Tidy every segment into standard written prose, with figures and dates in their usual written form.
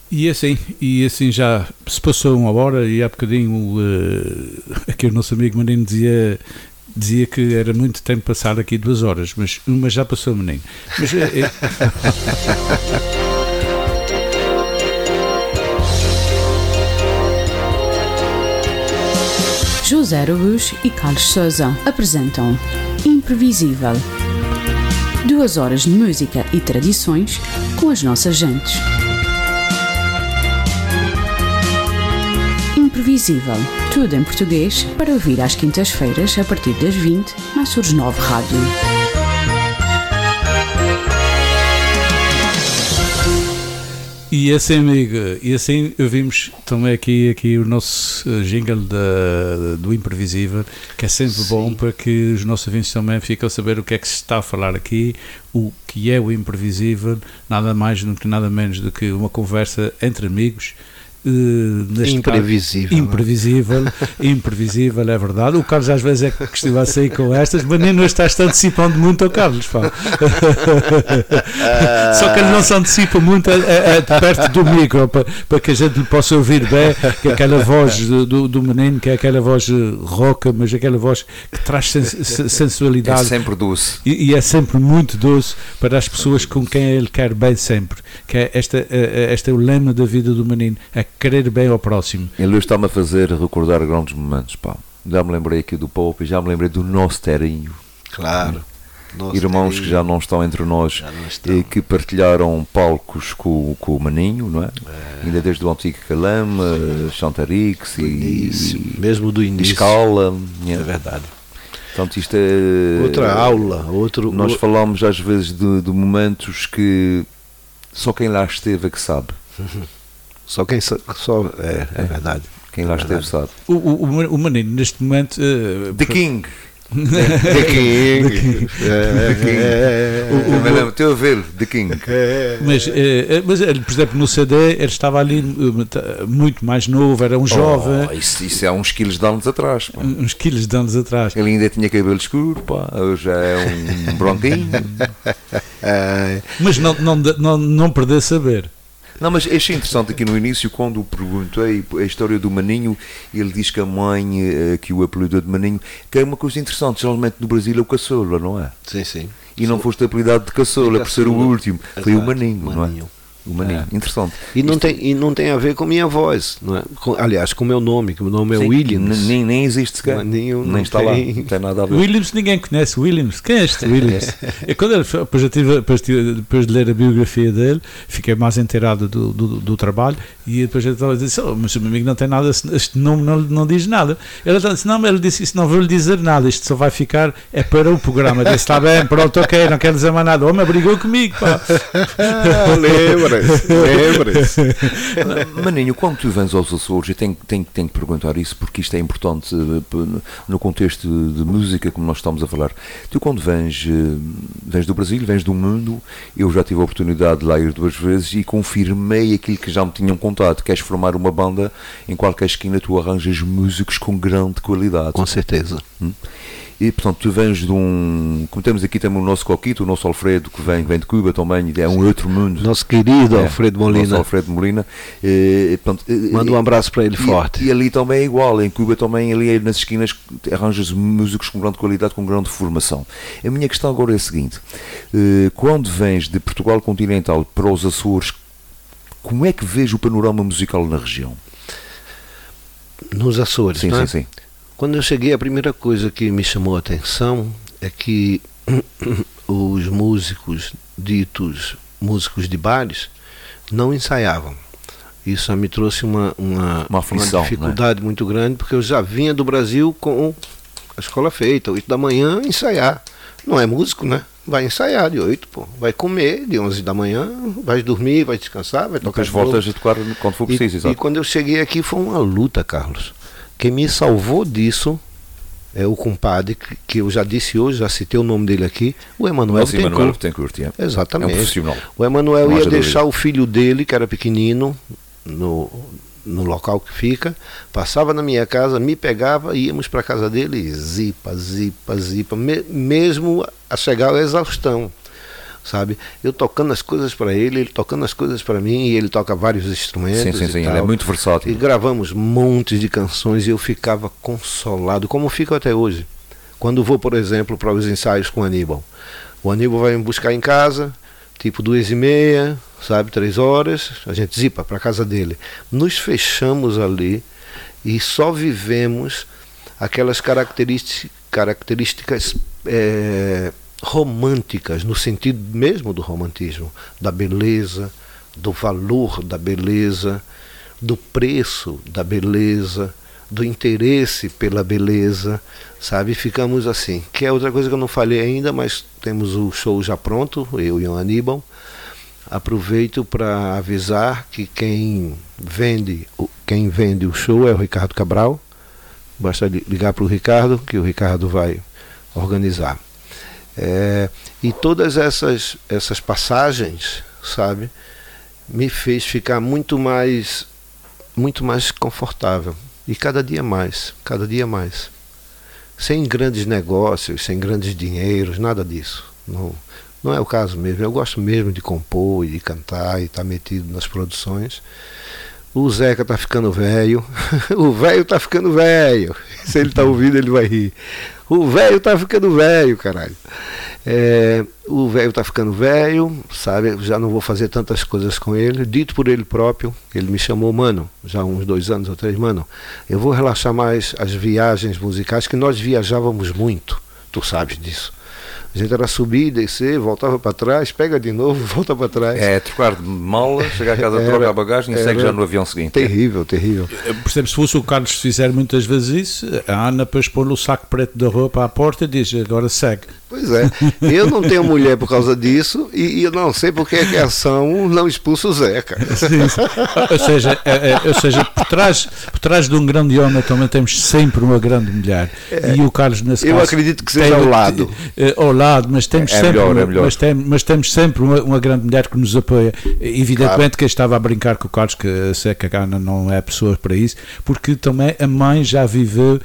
E assim já se passou 1 hora e há bocadinho aqui o nosso amigo Menino dizia que era muito tempo passar aqui 2 horas, mas uma já passou, Menino. Mas, José Arrouz e Carlos Sousa apresentam Imprevisível. 2 horas de música e tradições com as nossas gentes. Imprevisível. Tudo em português para ouvir às quintas-feiras a partir das 20 na Açores 9 Rádio. E assim, amigo, e assim ouvimos também aqui o nosso jingle do Imprevisível, que é sempre bom para que os nossos ouvintes também fiquem a saber o que é que se está a falar aqui, o que é o Imprevisível, nada mais nada menos do que uma conversa entre amigos. Imprevisível, é verdade. O Carlos às vezes é que costuma sair com estas, mas nem estás antecipando muito ao Carlos, pá. Só que ele não se antecipa muito de perto do micro para que a gente lhe possa ouvir bem, que é aquela voz do menino, que é aquela voz rouca, mas aquela voz que traz sensualidade. É sempre doce e é sempre muito doce para as pessoas com quem ele quer bem sempre, que é este é o lema da vida do menino, é querer bem ao próximo. Ele está-me a fazer recordar grandes momentos, pá. Já me lembrei aqui do Pope, já me lembrei do nosso Terinho. Claro. Irmãos Terinho, que já não estão entre nós, que partilharam palcos com o Maninho, não é? Ainda desde o antigo Calama, Chantarix e mesmo do início. Escala. É verdade. Portanto, isto é outra aula. Nós falamos às vezes de momentos que só quem lá esteve é que sabe. Só quem é verdade. Quem lá esteve sabe. O menino neste momento The King. The King. Estou a ver The King. Mas ele, por exemplo, no CD ele estava ali muito mais novo, era um jovem. Isso é uns quilos de anos atrás, pá. Uns quilos de anos atrás. Ele ainda tinha cabelo escuro, pá. Hoje já é um bronquinho. Mas não perder saber. Não, mas achei interessante aqui no início, quando perguntei a história do Maninho, ele diz que a mãe, que o apelidou de Maninho, que é uma coisa interessante, geralmente no Brasil é o caçula, não é? Sim. E não foste apelidado de caçula, por ser o último, foi o Maninho, não é? O Maninho, interessante. E não tem a ver com minha voz, não é? Aliás, com o meu nome, que o meu nome é Williams. Nem existe sequer. Maninho nem está lá, não tem nada a ver. Williams, ninguém conhece Williams. Quem é este Williams? Quando ele, depois de ler a biografia dele, fiquei mais inteirado do trabalho, e depois ele estava a dizer, mas o meu amigo não tem nada, este nome não diz nada. Ele disse, ele disse isso, não vou lhe dizer nada, isto só vai ficar, é para o programa. Ele disse, está bem, pronto, ok, não quero dizer mais nada. O homem brigou comigo, pá. Lembra-se. Maninho, quando tu vens aos Açores, eu tenho que perguntar isso, porque isto é importante no contexto de música, como nós estamos a falar. Tu, quando vens do Brasil, vens do mundo, eu já tive a oportunidade de lá ir 2 vezes e confirmei aquilo que já me tinham contado. Queres formar uma banda, em qualquer esquina tu arranjas músicos com grande qualidade. Com certeza. E, portanto, tu vens de como temos aqui também o nosso Coquito, o nosso Alfredo, que vem de Cuba também, é um outro mundo. Nosso querido Alfredo Molina. Nosso Alfredo Molina. Manda um abraço para ele forte. E ali também é igual, em Cuba também, ali nas esquinas, arranjas músicos com grande qualidade, com grande formação. A minha questão agora é a seguinte, quando vens de Portugal continental para os Açores, como é que vês o panorama musical na região? Nos Açores, sim, não é? Sim. Quando eu cheguei, a primeira coisa que me chamou a atenção é que os músicos ditos músicos de bares não ensaiavam. Isso me trouxe uma dificuldade, né? Muito grande, porque eu já vinha do Brasil com a escola feita, 8 da manhã, ensaiar. Não é músico, né? Vai ensaiar de 8, pô. Vai comer de 11 da manhã, vai dormir, vai descansar, vai tocar. Depois voltas a tocar quando for preciso, e quando eu cheguei aqui foi uma luta, Carlos. Quem me salvou disso é o compadre, que eu já disse hoje, já citei o nome dele aqui, o Emanuel Bittencourt. Exatamente. É um profissional. O Emanuel ia deixar o filho dele, que era pequenino, no local que fica, passava na minha casa, me pegava, íamos para a casa dele, zipa, mesmo a chegar à exaustão. sabe? Eu tocando as coisas para ele tocando as coisas para mim, e ele toca vários instrumentos. Sim, ele é muito versátil. E gravamos montes de canções e eu ficava consolado, como fico até hoje. Quando vou, por exemplo, para os ensaios com o Aníbal. O Aníbal vai me buscar em casa, tipo 2h30, sabe, 3 horas, a gente zipa para casa dele. Nos fechamos ali e só vivemos aquelas características românticas, no sentido mesmo do romantismo, da beleza, do valor da beleza, do preço da beleza, do interesse pela beleza, sabe? Ficamos assim, que é outra coisa que eu não falei ainda, mas temos o show já pronto, eu e o Aníbal. Aproveito para avisar que quem vende o show é o Ricardo Cabral. Basta ligar para o Ricardo, que o Ricardo vai organizar. E todas essas passagens, sabe, me fez ficar muito mais confortável. E cada dia mais. Sem grandes negócios, sem grandes dinheiros, nada disso. Não é o caso mesmo. Eu gosto mesmo de compor e de cantar e estar metido nas produções. O Zeca tá ficando velho. O velho tá ficando velho. Se ele tá ouvindo, ele vai rir. O velho tá ficando velho, caralho. O velho tá ficando velho, sabe? Já não vou fazer tantas coisas com ele. Dito por ele próprio, ele me chamou, mano, já há uns 2 anos ou 3, mano, eu vou relaxar mais as viagens musicais, que nós viajávamos muito. Tu sabes disso. A gente era subir, descer, voltava para trás, pega de novo, volta para trás. Trocar de mala, chegar a casa, troca a bagagem e segue já no avião seguinte. Terrível. Percebe, se fosse o Carlos fizer muitas vezes isso, a Ana depois põe o saco preto da roupa à porta e diz, agora segue. Pois é, eu não tenho mulher por causa disso e eu não sei porque a ação não expulsa o Zeca. Sim. Ou seja, por trás de um grande homem também temos sempre uma grande mulher. E o Carlos, nesse caso, eu acredito que seja ao lado. Mas temos mas temos sempre uma grande mulher que nos apoia. Evidentemente, claro, que eu estava a brincar com o Carlos, que eu sei que a Ana não é pessoa para isso, porque também a mãe já viveu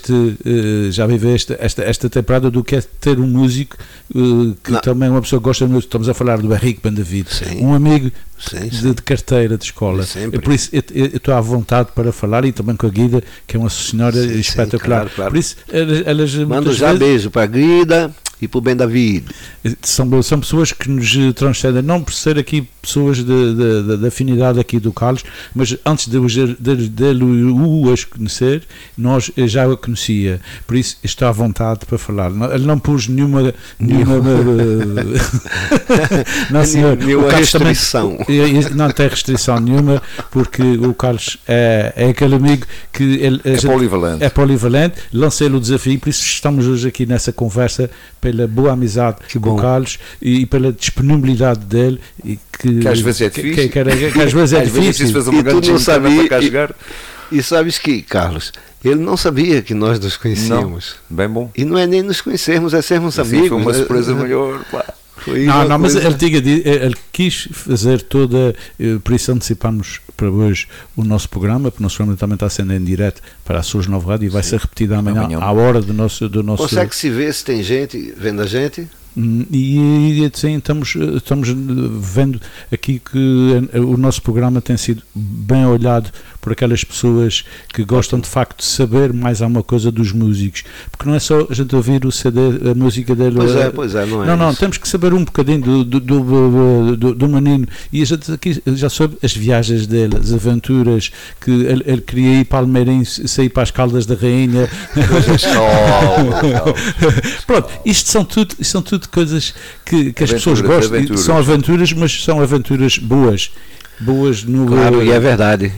esta temporada do que é ter um músico que também uma pessoa gosta muito. Estamos a falar do Henrique Bandavid, um amigo de carteira de escola. Por isso eu estou à vontade para falar, e também com a Guida, que é uma senhora espetacular. Claro. Por isso elas mando já beijo para a Guida e para o Bandavid. São pessoas que nos transcendem, não por ser aqui pessoas de afinidade aqui do Carlos, mas antes de as conhecer, nós já a conhecia, por isso estou à vontade para falar. Ele não pôs nenhuma não, senhor, nenhuma restrição. Não tem restrição nenhuma, porque o Carlos é aquele amigo que é polivalente. Lancei-lhe o desafio, por isso estamos hoje aqui nessa conversa, pela boa amizade com o Carlos e pela disponibilidade dele, e que às vezes é difícil, que às vezes é difícil. E tu não sabia, e sabes que, Carlos, ele não sabia que nós nos conhecíamos. Não, bem bom. E não é nem nos conhecermos, é sermos amigos. Foi uma surpresa melhor, pá. Mas ele quis fazer toda, por isso antecipamos para hoje o nosso programa, porque o nosso programa também está sendo em direto para a Açores Nova Rádio, e vai ser repetido amanhã à hora do nosso... Consegue-se ver se tem gente vendo a gente? E assim, estamos vendo aqui que o nosso programa tem sido bem olhado por aquelas pessoas que gostam de facto de saber mais alguma coisa dos músicos, porque não é só a gente ouvir o CD, a música dele. Pois é, não é. Não, temos que saber um bocadinho do menino, e a gente aqui já soube as viagens dele, as aventuras, que ele queria ir para Almeirense, sair para as Caldas da Rainha. Pronto, isto são tudo coisas que as pessoas gostam, são aventuras, mas são aventuras boas no... Claro, e é verdade.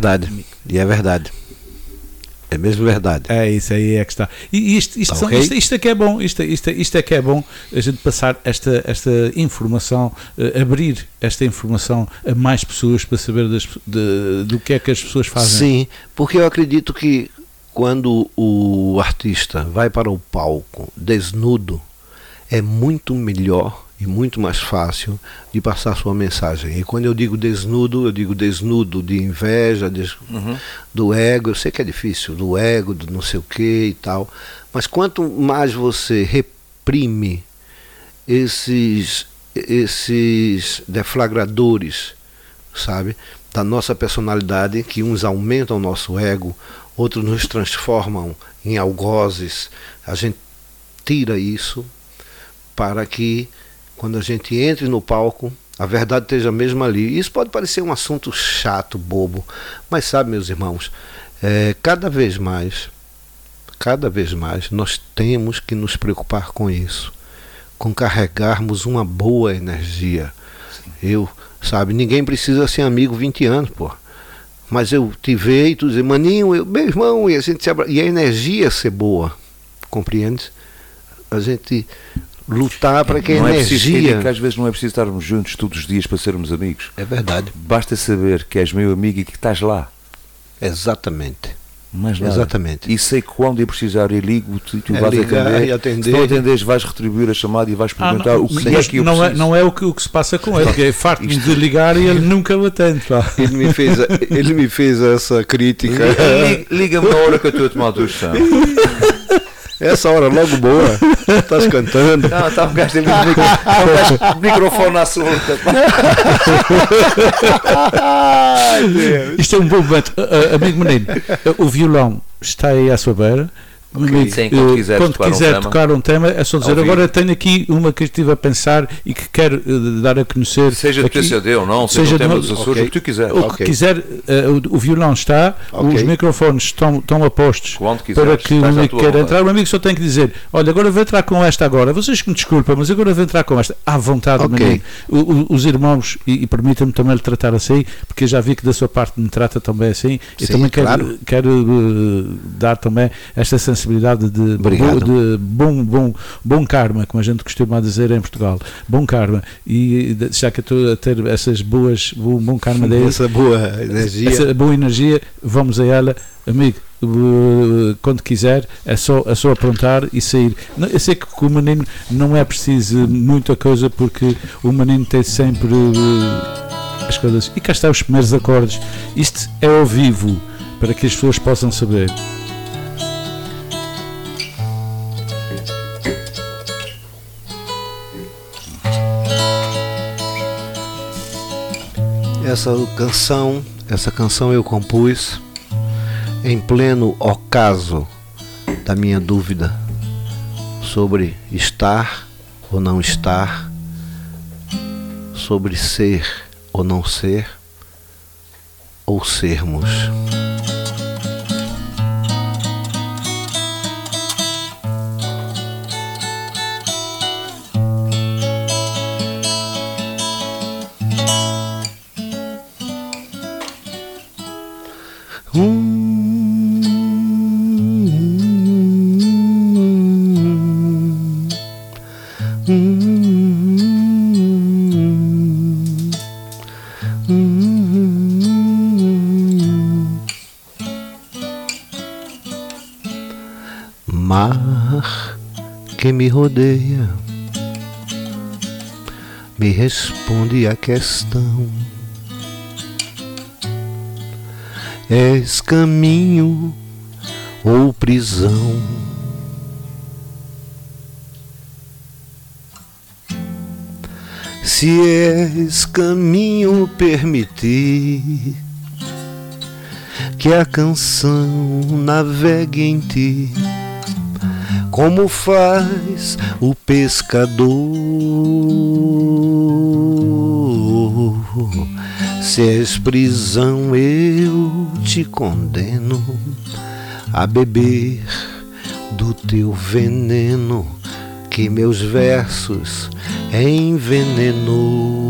É mesmo verdade. É isso aí, é que está. E isto é que é bom, isto é que é bom, a gente passar esta informação, abrir esta informação a mais pessoas para saber do que é que as pessoas fazem. Sim, porque eu acredito que quando o artista vai para o palco desnudo, é muito melhor e muito mais fácil de passar sua mensagem. E quando eu digo desnudo de inveja, do ego. Eu sei que é difícil, do ego, do não sei o que e tal, mas quanto mais você reprime esses esses deflagradores, sabe, da nossa personalidade, que uns aumentam o nosso ego, outros nos transformam em algozes. A gente tira isso para que, quando a gente entre no palco, a verdade esteja mesmo ali. Isso pode parecer um assunto chato, bobo, mas sabe, meus irmãos, cada vez mais nós temos que nos preocupar com isso, com carregarmos uma boa energia. Sabe, ninguém precisa ser amigo 20 anos, pô. Mas eu te vejo e tu dizer, maninho, meu irmão, e a gente e a energia ser boa, compreende? A gente lutar para que a energia... que às vezes não é preciso estarmos juntos todos os dias para sermos amigos. É verdade. Basta saber que és meu amigo e que estás lá. Exatamente. Mas nada. Exatamente. E sei que quando eu precisar eu ligo-te e tu vais atender. Se não atenderes, vais retribuir a chamada e vais perguntar o que é que eu preciso. Não é o que se passa com ele, porque é farto-me de ligar e ele nunca o atende. Ele me fez essa crítica. Liga-me na hora que eu estou a tomar a tua decisão. Essa hora logo boa. Estás cantando. Não, está um gajo de microfone à solta. Isto é um bom momento. Amigo menino, o violão está aí à sua beira. Okay. Sim, quando quiser tocar um tema, é só dizer. Agora tenho aqui uma que estive a pensar e que quero dar a conhecer. Seja de TCD ou não, seja um tema dos Açores, o que tu quiser. O que quiser, o violão está, os microfones estão a postos para que o amigo queira entrar. O amigo só tem que dizer: olha, agora vou entrar com esta agora. Vocês que me desculpem, mas agora vou entrar com esta. À vontade, menino. Os irmãos, e permitam-me também lhe tratar assim, porque eu já vi que da sua parte me trata também assim. Eu também quero dar também esta sensibilidade de bom karma, como a gente costuma dizer em Portugal, bom karma, e já que eu estou a ter essas bom karma daí, essa boa energia, vamos a ela, amigo. Quando quiser é só aprontar e sair. Eu sei que com o menino não é preciso muita coisa, porque o menino tem sempre as coisas, e cá está os primeiros acordes. Isto é ao vivo para que as pessoas possam saber. Essa canção eu compus em pleno ocaso da minha dúvida sobre estar ou não estar, sobre ser ou não ser, ou sermos. Mar que me rodeia, me responde a questão: és caminho ou prisão? Se és caminho, permitir que a canção navegue em ti, como faz o pescador. Se és prisão, eu te condeno a beber do teu veneno, que meus versos envenenou.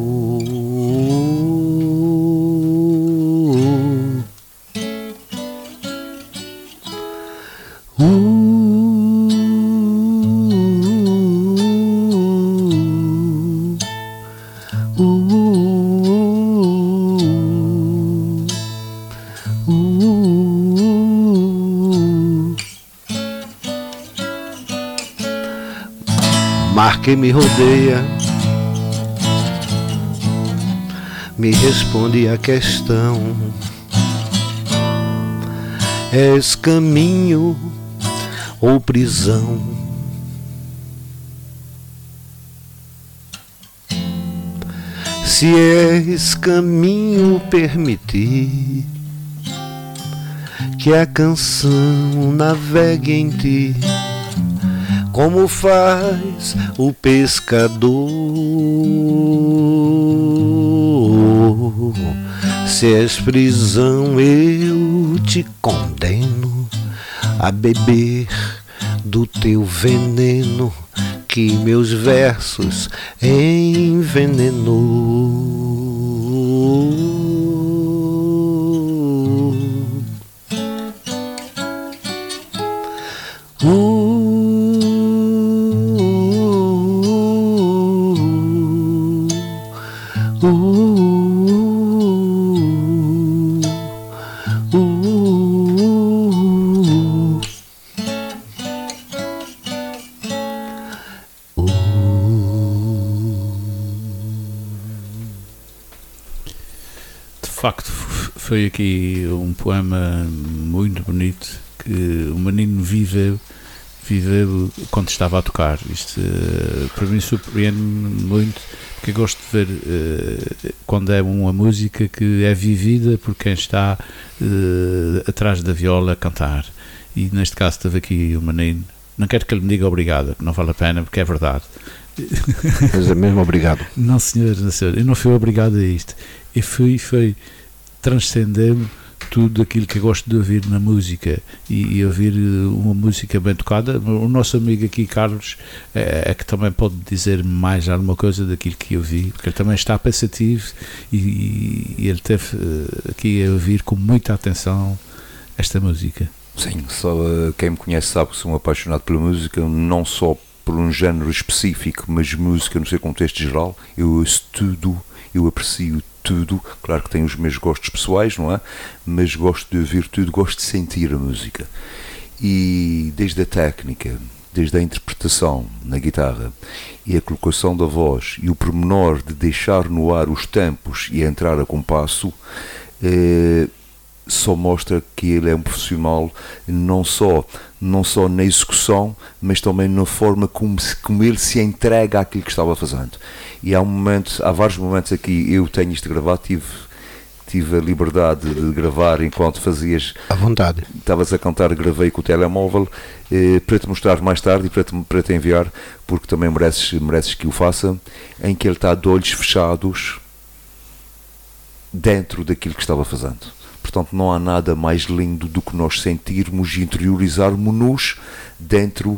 Mar que me rodeia, me responde a questão: és caminho ou prisão? Se esse caminho permitir que a canção navegue em ti, como faz o pescador. Se és prisão, eu te condeno a beber do teu veneno, que meus versos envenenou. De facto, foi aqui um poema muito bonito que o menino viveu quando estava a tocar. Isto para mim surpreende-me muito, porque eu gosto de ver quando é uma música que é vivida por quem está atrás da viola a cantar. E neste caso teve aqui o menino. Não quero que ele me diga obrigado, que não vale a pena, porque é verdade. Mas é mesmo obrigado. Não senhor, eu não fui obrigado a isto. Eu fui transcender tudo aquilo que eu gosto de ouvir na música e ouvir uma música bem tocada. O nosso amigo aqui, Carlos, é que também pode dizer mais alguma coisa daquilo que eu vi, porque ele também está pensativo e ele teve aqui a ouvir com muita atenção esta música. Sim, só quem me conhece sabe que sou um apaixonado pela música, não só por um género específico, mas música no seu contexto geral. Eu ouço tudo, eu aprecio tudo. Claro que tenho os meus gostos pessoais, não é? Mas gosto de ouvir tudo, gosto de sentir a música. E desde a técnica, desde a interpretação na guitarra e a colocação da voz e o pormenor de deixar no ar os tempos e entrar a compasso, só mostra que ele é um profissional não só na execução, mas também na forma como ele se entrega àquilo que estava fazendo. E há vários momentos aqui, eu tenho isto gravado, tive a liberdade de gravar enquanto fazias à vontade, estavas a cantar, gravei com o telemóvel para te mostrar mais tarde e para te enviar, porque também mereces que o faça, em que ele está de olhos fechados dentro daquilo que estava fazendo. Portanto, não há nada mais lindo do que nós sentirmos e interiorizarmos-nos dentro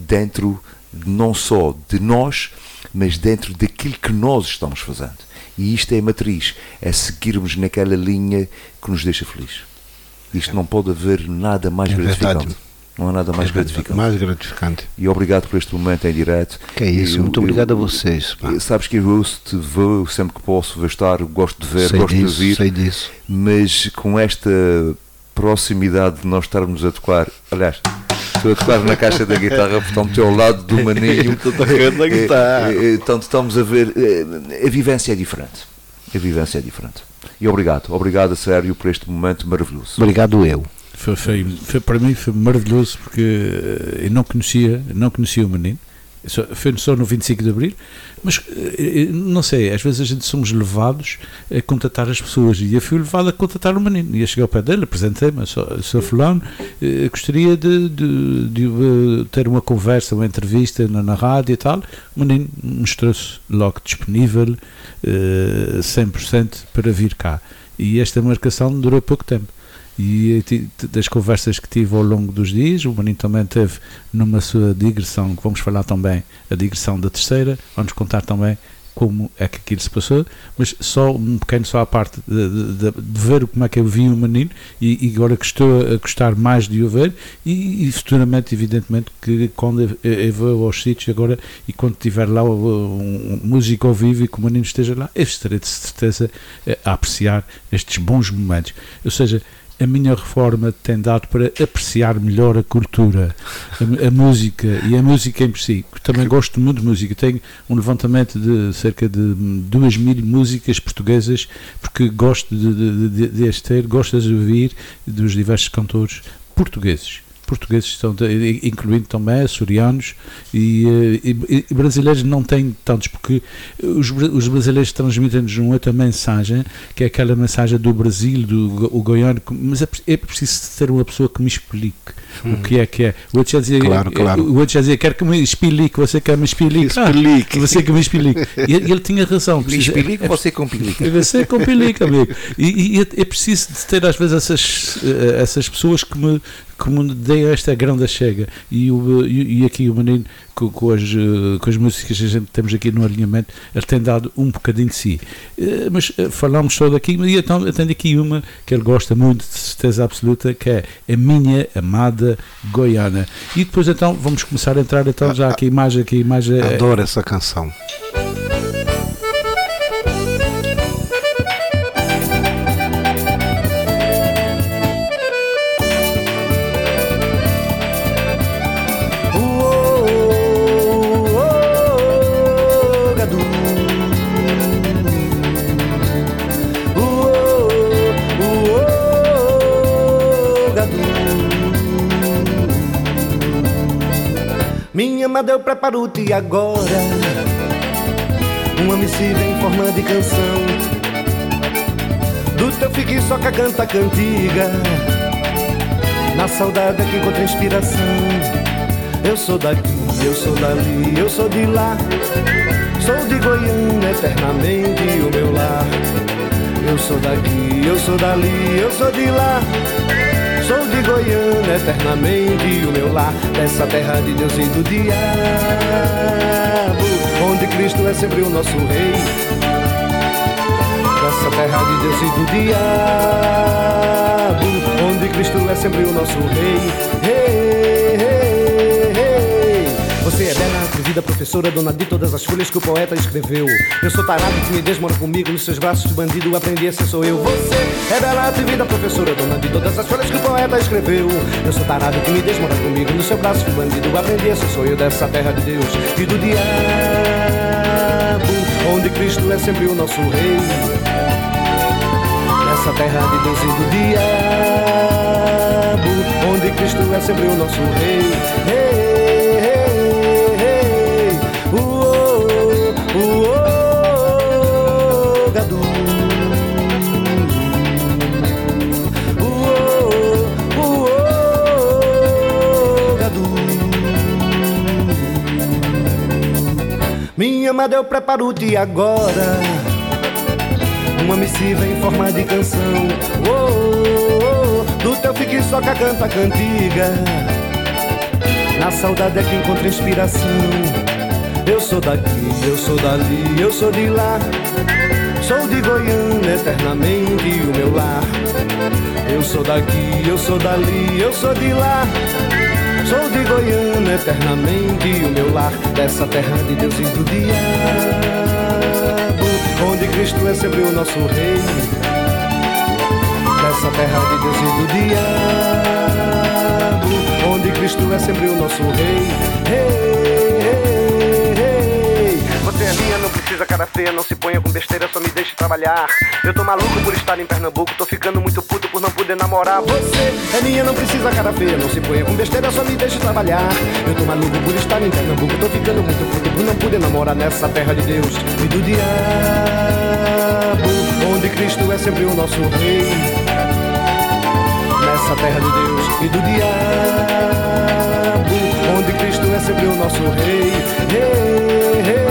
não só de nós, mas dentro daquilo que nós estamos fazendo. E isto é a matriz, é seguirmos naquela linha que nos deixa feliz. Isto não pode haver nada mais gratificante. Verdade. Não há nada mais gratificante. Mais gratificante. E obrigado por este momento em direto. Que é isso, muito obrigado a vocês. Pá. Sabes que eu ouço-te, vou sempre que posso, vou estar, gosto de ver, sei gosto disso, de ouvir. Sei disso. Mas com esta proximidade de nós estarmos a tocar, aliás, estou a tocar na caixa da guitarra, portanto estou ao lado do maninho. Estou tocando na guitarra. Portanto estamos a ver, a vivência é diferente. A vivência é diferente. E obrigado a sério por este momento maravilhoso. Obrigado eu. Foi para mim foi maravilhoso, porque eu não conhecia o menino. Foi só no 25 de Abril, mas não sei, às vezes a gente somos levados a contatar as pessoas, e eu fui levado a contatar o menino, ia chegar ao pé dele, apresentei-me, sou fulano, gostaria de ter uma conversa, uma entrevista na rádio e tal. O menino mostrou-se logo disponível 100% para vir cá, e esta marcação durou pouco tempo. E das conversas que tive ao longo dos dias, o menino também teve numa sua digressão, que vamos falar também, a digressão da terceira, vamos contar também como é que aquilo se passou, mas só um pequeno, só à parte de ver como é que eu vi o menino, e agora que estou a gostar mais de o ver, e futuramente, evidentemente, que quando eu vou aos sítios agora, e quando tiver lá música ao vivo e que o menino esteja lá, eu estarei de certeza a apreciar estes bons momentos. Ou seja, a minha reforma tem dado para apreciar melhor a cultura, a música, e a música em si. Também gosto muito de música. Tenho um levantamento de cerca de 2.000 músicas portuguesas, porque gosto gosto de ouvir dos diversos cantores portugueses. portugueses, incluindo também açorianos e brasileiros não têm tantos, porque os brasileiros transmitem-nos uma outra mensagem, que é aquela mensagem do Brasil, o goiano, mas é preciso ter uma pessoa que me explique o que é. O outro já dizia, quero que me explique, você quer me explicar, você que me explique. E ele tinha razão. Me explique, você complica. Você complica, amigo. E é preciso de ter às vezes essas pessoas que me deem esta grande chega. E aqui o menino, com as músicas que a gente temos aqui no alinhamento, ele tem dado um bocadinho de si. Mas falámos só daqui, e então eu tenho aqui uma que ele gosta muito, de certeza absoluta, que é A Minha Amada Goiana. E depois então vamos começar a entrar então já aqui mais adoro essa canção. Minha amada, eu preparo-te agora uma missiva em forma de canção. Do teu fique só que canta a cantiga, na saudade é que encontra inspiração. Eu sou daqui, eu sou dali, eu sou de lá, sou de Goiânia eternamente o meu lar. Eu sou daqui, eu sou dali, eu sou de lá, sou de Goiânia eternamente o meu lar. Dessa terra de Deus e do diabo, onde Cristo é sempre o nosso rei. Dessa terra de Deus e do diabo, onde Cristo é sempre o nosso rei. Hey, hey, hey. Você é bela, atrevida, professora, dona de todas as folhas que o poeta escreveu. Eu sou tarado, timidez mora comigo, nos seus braços de bandido aprendi, esse sou eu. Você é bela, atrevida, professora, dona de todas as folhas que o poeta escreveu. Eu sou tarado, timidez mora comigo, nos seus braços de bandido aprendi, esse sou eu. Dessa terra de Deus e do diabo, onde Cristo é sempre o nosso rei. Dessa terra de Deus e do diabo, onde Cristo é sempre o nosso rei. Hey. Gadu. Gadu. Minha amada, eu preparo-te agora uma missiva em forma de canção. Do teu fique só que canta a cantiga, na saudade é que encontra inspiração. Eu sou daqui, eu sou dali, eu sou de lá, sou de Goiânia eternamente o meu lar. Eu sou daqui, eu sou dali, eu sou de lá, sou de Goiânia eternamente o meu lar. Dessa terra de Deus e do diabo, onde Cristo é sempre o nosso rei. Dessa terra de Deus e do diabo, onde Cristo é sempre o nosso rei. Hey. Você é minha, não precisa cara feia, não se ponha com besteira, só me deixe trabalhar. Eu tô maluco por estar em Pernambuco, tô ficando muito puto por não poder namorar. Você é minha, não precisa cara feia, não se ponha com besteira, só me deixe trabalhar. Eu tô maluco por estar em Pernambuco, tô ficando muito puto por não poder namorar. Nessa terra de Deus e do diabo, onde Cristo é sempre o nosso rei. Nessa terra de Deus e do diabo, onde Cristo é sempre o nosso rei. Hey, hey.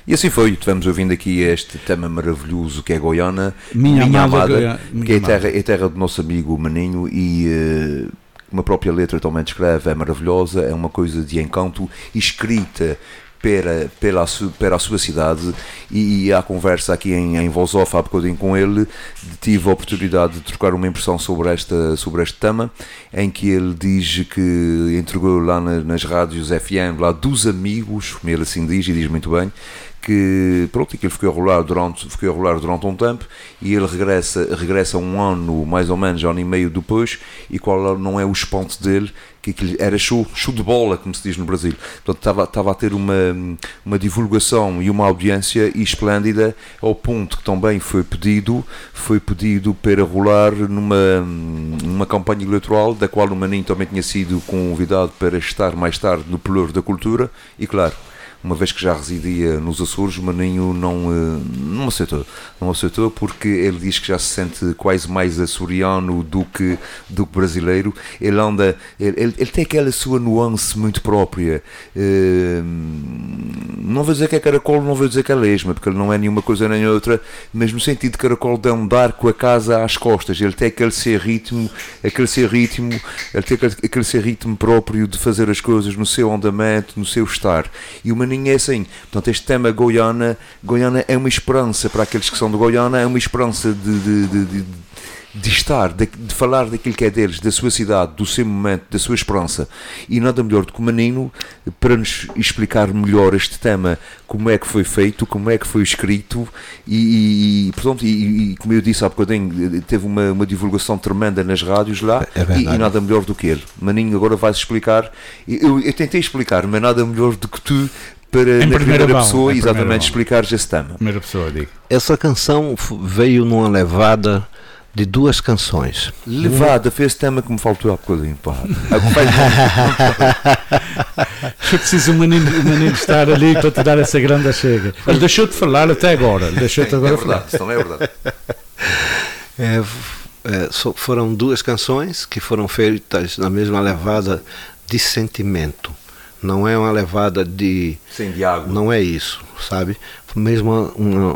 E assim foi, estivemos ouvindo aqui este tema maravilhoso que é Goiânia, Minha amada, que é a terra do nosso amigo Maninho, e uma própria letra também descreve, é maravilhosa, é uma coisa de encanto, escrita pela sua cidade, e a conversa aqui em voz off há bocadinho com ele, tive a oportunidade de trocar uma impressão sobre este tema, em que ele diz que entregou lá nas rádios FM, lá dos amigos, como ele assim diz, e diz muito bem, que pronto, que ele ficou a rolar durante um tempo, e ele regressa um ano, mais ou menos, ano e meio depois, e qual não é o espanto dele, que aquilo era show de bola, como se diz no Brasil. Portanto, estava a ter uma divulgação e uma audiência esplêndida, ao ponto que também foi pedido para rolar numa campanha eleitoral, da qual o Maninho também tinha sido convidado para estar mais tarde no Pelouro da Cultura, e claro, uma vez que já residia nos Açores, o Maninho não aceitou, porque ele diz que já se sente quase mais açoriano do que brasileiro. Ele tem aquela sua nuance muito própria. Não vou dizer que é caracol, não vou dizer que é lesma, porque ele não é nenhuma coisa nem outra, mas no sentido de caracol de andar com a casa às costas. Ele tem aquele ser ritmo próprio de fazer as coisas no seu andamento, no seu estar. E o Maninho é assim. Portanto, este tema Goiânia é uma esperança para aqueles que são de Goiânia, é uma esperança de estar, de falar daquilo que é deles, da sua cidade, do seu momento, da sua esperança. E nada melhor do que o Maninho para nos explicar melhor este tema, como é que foi feito, como é que foi escrito, e como eu disse há bocadinho, teve uma divulgação tremenda nas rádios lá, e nada melhor do que ele. Maninho agora vai-se explicar. Eu tentei explicar, mas nada melhor do que tu, para na primeira pessoa, exatamente, explicares esse tema. Primeira pessoa, digo. Essa canção veio numa levada de duas canções. Levada, foi esse tema que me faltou há bocadinho, pá. Eu preciso o menino estar ali para te dar essa grande chega. Ele deixou de falar até agora. Verdade, isso também é verdade. Foram duas canções que foram feitas na mesma levada de sentimento. Não é uma levada de... Sem diálogo. Não é isso, sabe? Mesmo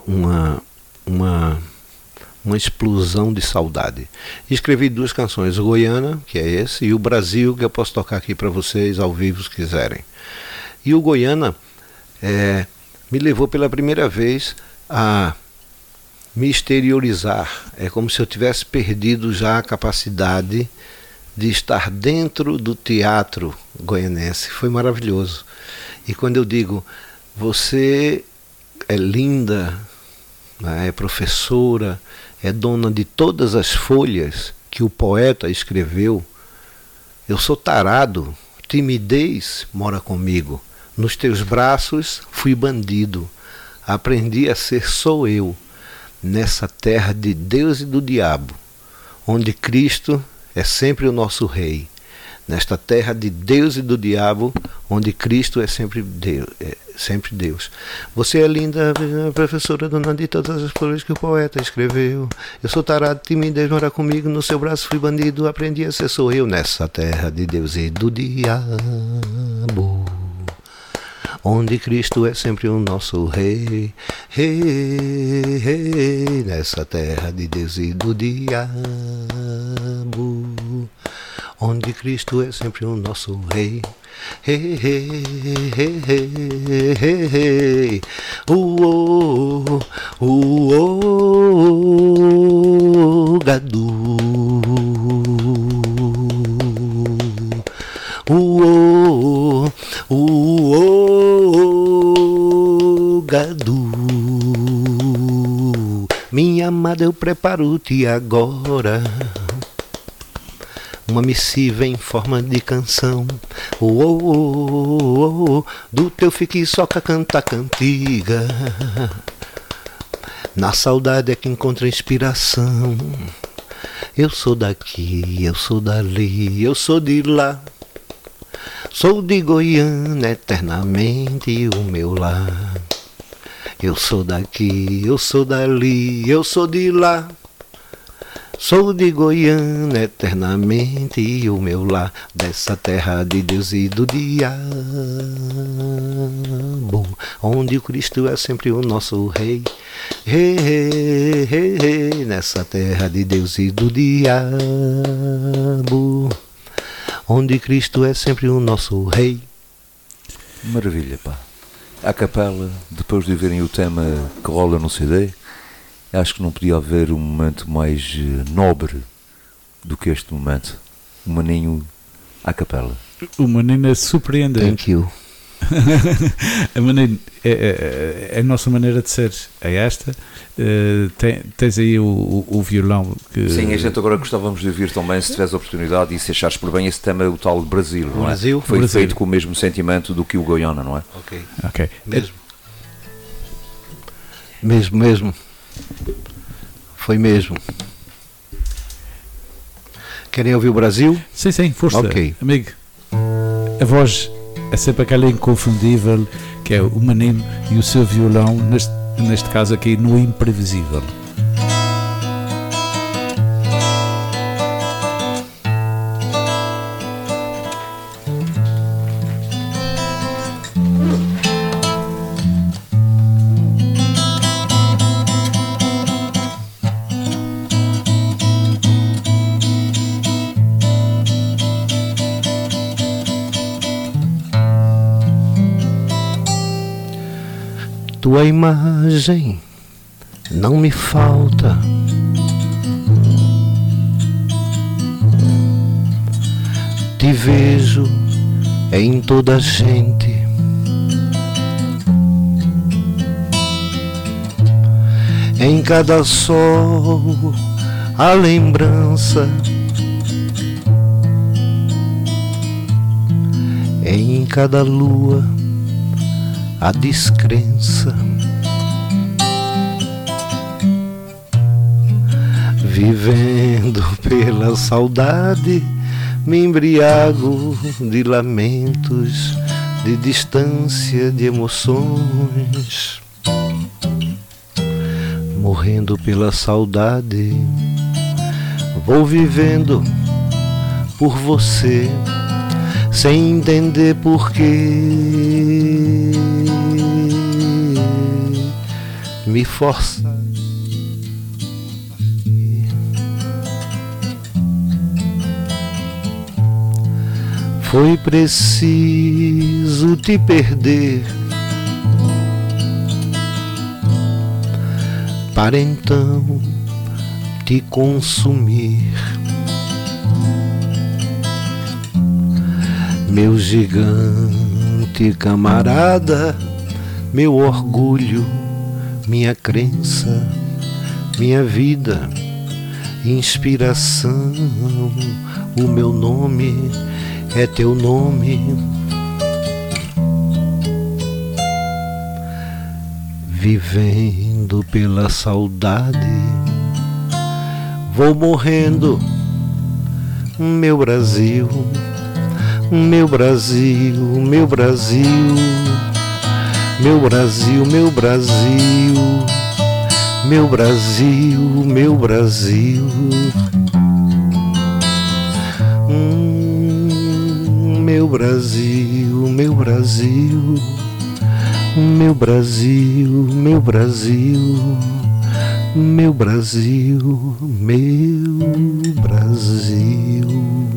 uma explosão de saudade. Escrevi duas canções, o Goiânia, que é esse, e o Brasil, que eu posso tocar aqui para vocês ao vivo se quiserem. E o Goiânia me levou pela primeira vez a me exteriorizar. É como se eu tivesse perdido já a capacidade de estar dentro do teatro goianense. Foi maravilhoso. E quando eu digo, você é linda, é professora, é dona de todas as folhas que o poeta escreveu, eu sou tarado, timidez mora comigo, nos teus braços fui bandido, aprendi a ser sou eu, nessa terra de Deus e do diabo, onde Cristo é sempre o nosso rei, nesta terra de Deus e do diabo, onde Cristo é sempre Deus. Você é linda, professora, dona de todas as flores que o poeta escreveu. Eu sou tarado, timidez mora comigo, no seu braço fui bandido, aprendi a ser sou eu, nessa terra de Deus e do diabo, onde Cristo é sempre o nosso rei, nessa terra de Deus e do diabo, onde Cristo é sempre o nosso rei, gadu, gadu. Minha amada, eu preparo-te agora uma missiva em forma de canção, do teu fique soca canta cantiga, na saudade é que encontra inspiração. Eu sou daqui, eu sou dali, eu sou de lá, sou de Goiânia eternamente o meu lar. Eu sou daqui, eu sou dali, eu sou de lá, sou de Goiânia eternamente o meu lar, dessa terra de Deus e do diabo, onde o Cristo é sempre o nosso rei. Rei, rei, rei, rei, nessa terra de Deus e do diabo, onde Cristo é sempre o nosso rei. Maravilha, pá. A capela, depois de verem o tema que rola no CD, acho que não podia haver um momento mais nobre do que este momento. O Maninho à capela. O Maninho é surpreendente. Thank you. A Maninho é a nossa maneira de ser. É esta. Tens aí o violão. Que... Sim, a gente agora gostávamos de ouvir também, se tiveres a oportunidade e se achares por bem, esse tema é o tal Brasil, não é? Brasil? Foi Brasil. feito com o mesmo sentimento do que o Goiânia, não é? Ok. Ok. Mesmo. Foi mesmo. Querem ouvir o Brasil? Sim, força. Ok. Amigo, a voz é sempre aquela inconfundível, que é o Maninho e o seu violão, neste caso aqui, no Imprevisível. Tua imagem não me falta, te vejo em toda a gente, em cada sol a lembrança, em cada lua a descrença, vivendo pela saudade, me embriago de lamentos, de distância, de emoções. Morrendo pela saudade, vou vivendo por você, sem entender porquê me força. Foi preciso te perder para então te consumir. Meu gigante camarada, meu orgulho, minha crença, minha vida, inspiração, o meu nome é teu nome. Vivendo pela saudade, vou morrendo, meu Brasil, meu Brasil, meu Brasil, meu Brasil, meu Brasil, meu Brasil, meu Brasil. Meu Brasil, meu Brasil, meu Brasil, meu Brasil, meu Brasil, meu Brasil.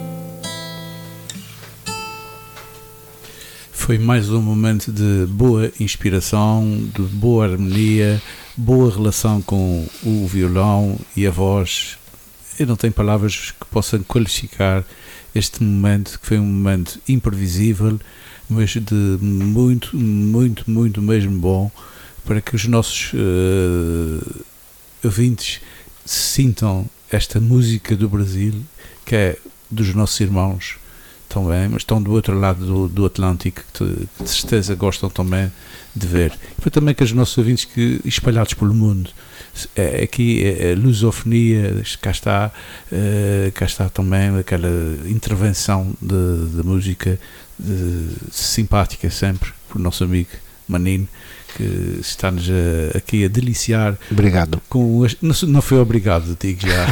Foi mais um momento de boa inspiração, de boa harmonia, boa relação com o violão e a voz. Eu não tenho palavras que possam qualificar este momento, que foi um momento imprevisível, mas de muito, muito, muito mesmo bom, para que os nossos ouvintes sintam esta música do Brasil, que é dos nossos irmãos também, mas estão do outro lado do Atlântico, que de certeza gostam também de ver. E foi também que os nossos ouvintes que, espalhados pelo mundo, aqui a lusofonia, cá está também aquela intervenção de música simpática sempre, por nosso amigo Manino, que está-nos aqui a deliciar. Obrigado. Não foi obrigado, digo já.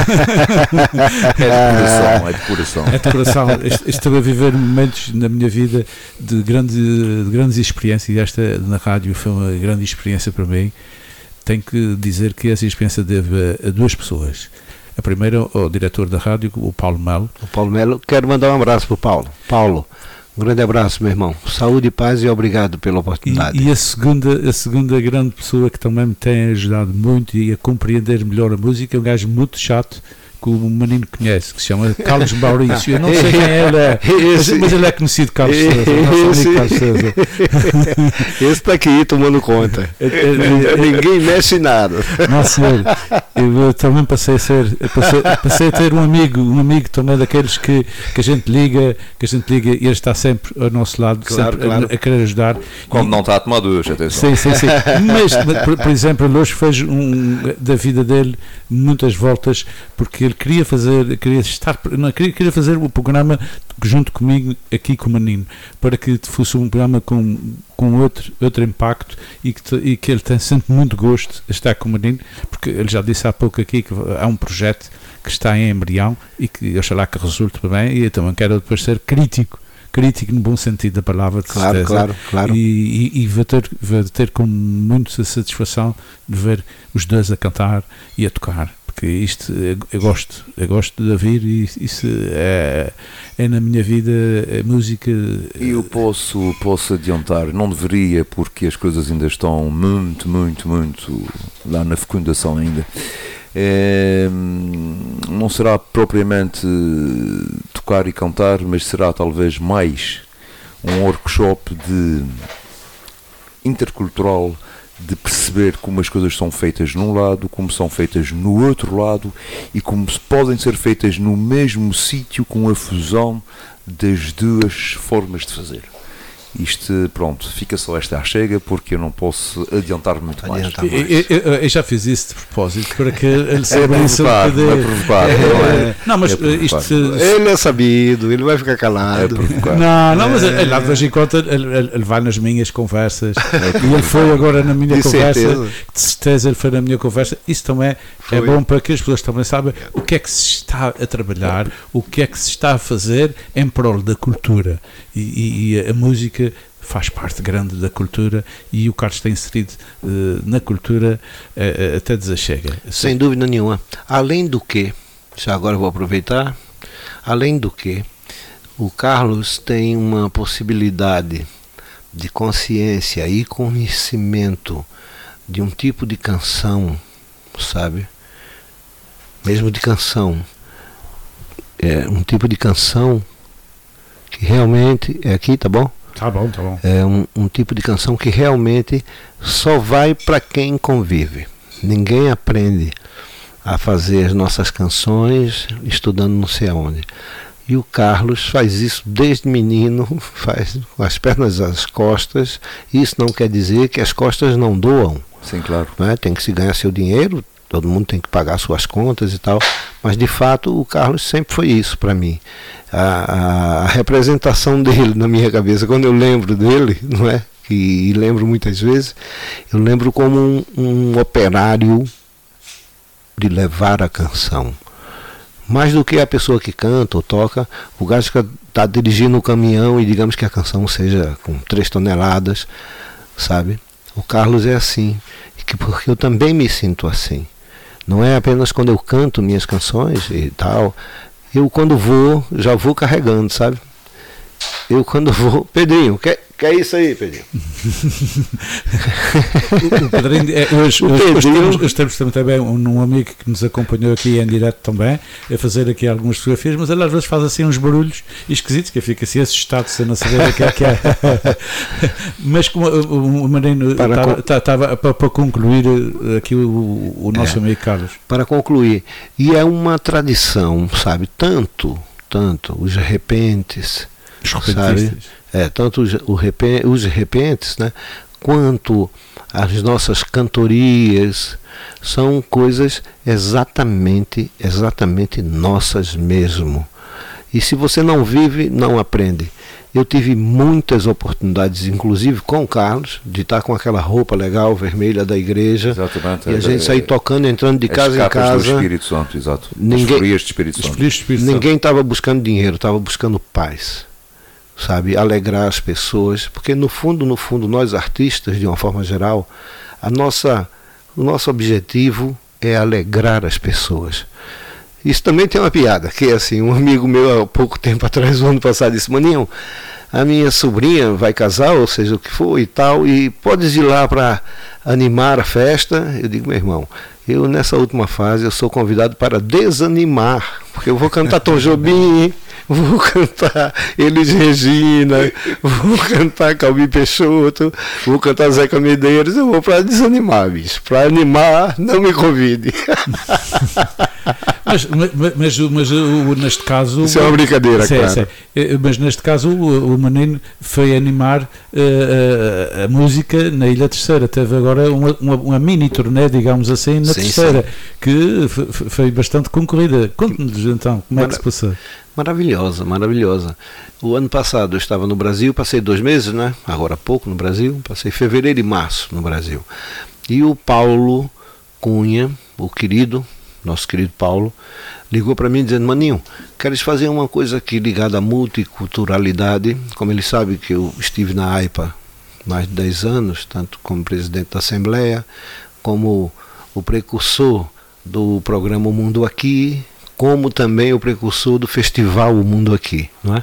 É de coração. É de coração. Estou a viver momentos na minha vida de grandes experiências, e esta na rádio foi uma grande experiência para mim. Tenho que dizer que essa experiência deve a duas pessoas. A primeira, o diretor da rádio, o Paulo Melo. O Paulo Melo, quero mandar um abraço para o Paulo. Paulo, um grande abraço, meu irmão. Saúde e paz e obrigado pela oportunidade. E a segunda grande pessoa que também me tem ajudado muito e a compreender melhor a música é um gajo muito chato que o Manino conhece, que se chama Carlos Maurício. Eu não sei quem ele é, mas ele é conhecido Carlos Sousa, nosso amigo Carlos Sousa. Esse está aqui tomando conta. Ninguém mexe em nada. Não, senhor. Eu também passei a ter um amigo também daqueles que a gente liga e ele está sempre ao nosso lado, claro, sempre claro. a querer ajudar. Quando não está a tomar duas, atenção. Sim. Mas, por exemplo, ele hoje fez da vida dele muitas voltas, porque ele queria fazer o programa junto comigo aqui com o Manino, para que fosse um programa com outro impacto e que ele tem sempre muito gosto de estar com o Manino, porque ele já disse há pouco aqui que há um projeto que está em embrião e que oxalá que resulte bem, e eu também quero depois ser crítico no bom sentido da palavra, de certeza. Claro. E vou ter com muita satisfação de ver os dois a cantar e a tocar, porque isto eu gosto de ouvir, e isso é na minha vida a música. E eu posso adiantar, não deveria, porque as coisas ainda estão muito lá na fecundação ainda. Não será propriamente tocar e cantar, mas será talvez mais um workshop intercultural, de perceber como as coisas são feitas num lado, como são feitas no outro lado, e como podem ser feitas no mesmo sítio, com a fusão das duas formas de fazer. Isto, pronto, fica só esta chega, porque eu não posso adiantar muito mais. Eu já fiz isso de propósito, para que ele saiba isso. Não, mas isto... Ele é sabido, ele vai ficar calado. Não, mas ele lá de vez em quando ele vai nas minhas conversas, e ele foi agora na minha conversa, de certeza ele foi na minha conversa. Isso também é bom para que as pessoas também saibam o que é que se está a trabalhar, o que é que se está a fazer em prol da cultura, e a música faz parte grande da cultura, e o Carlos tem inserido na cultura até desachega. Sem dúvida nenhuma. Além do que, já agora vou aproveitar, além do que, o Carlos tem uma possibilidade de consciência e conhecimento de um tipo de canção, sabe? Mesmo de canção. É um tipo de canção que realmente... É aqui, tá bom? Tá bom. É um tipo de canção que realmente só vai para quem convive. Ninguém aprende a fazer as nossas canções estudando não sei aonde. E o Carlos faz isso desde menino, faz com as pernas às costas. Isso não quer dizer que as costas não doam. Sim, claro. Né? Tem que se ganhar seu dinheiro, todo mundo tem que pagar suas contas e tal. Mas de fato o Carlos sempre foi isso para mim. A representação dele na minha cabeça, quando eu lembro dele, não é? E lembro muitas vezes, eu lembro como um operário de levar a canção. Mais do que a pessoa que canta ou toca, o gajo que está dirigindo o caminhão e digamos que a canção seja com 3 toneladas, sabe? O Carlos é assim, porque eu também me sinto assim. Não é apenas quando eu canto minhas canções e tal. Eu quando vou, já vou carregando, sabe? Eu quando vou... Pedrinho, quer isso aí, Pedrinho? O Pedrinho, hoje temos também um amigo que nos acompanhou aqui em direto também, a fazer aqui algumas fotografias, mas ele às vezes faz assim uns barulhos esquisitos, que eu fico assim assustado sem não saber o que é. Mas como o Marino estava para concluir aqui o nosso amigo Carlos. Para concluir, e é uma tradição, sabe? Tanto os repentes, sabe? Tanto os repentes, né, quanto as nossas cantorias são coisas exatamente nossas mesmo. E se você não vive, não aprende. Eu tive muitas oportunidades, inclusive com o Carlos, de estar com aquela roupa legal, vermelha da igreja. Exatamente. E a gente sair tocando, entrando de casa em casa. Do Espírito Santo, exato. Ninguém, as folias do Espírito Santo. Ninguém estava buscando dinheiro, estava buscando paz. Sabe? Alegrar as pessoas. Porque no fundo, nós artistas, de uma forma geral, o nosso objetivo é alegrar as pessoas. Isso também tem uma piada, que é assim, um amigo meu há pouco tempo atrás, no ano passado, disse: Maninho, a minha sobrinha vai casar, ou seja, o que for e tal, e podes ir lá para animar a festa? Eu digo: meu irmão, eu nessa última fase eu sou convidado para desanimar, porque eu vou cantar Tom Jobim, vou cantar Elis Regina, vou cantar Calbi Peixoto, vou cantar Zeca Medeiros, eu vou para desanimar, bicho. Para animar, não me convide. Mas neste caso... Isso é uma brincadeira, claro. Mas neste caso o menino foi animar a música na Ilha Terceira. Teve agora uma mini turnê, digamos assim, na Terceira, que foi bastante concorrida. Conte-nos então, como é que se passou? Maravilhosa, maravilhosa. O ano passado eu estava no Brasil, passei 2 meses, né? Agora há pouco no Brasil, passei fevereiro e março no Brasil. E o Paulo Cunha, nosso querido Paulo, ligou para mim dizendo: Maninho, queres fazer uma coisa aqui ligada à multiculturalidade? Como ele sabe que eu estive na AIPA mais de 10 anos, tanto como presidente da Assembleia, como o precursor do programa O Mundo Aqui, como também o precursor do festival O Mundo Aqui, não é?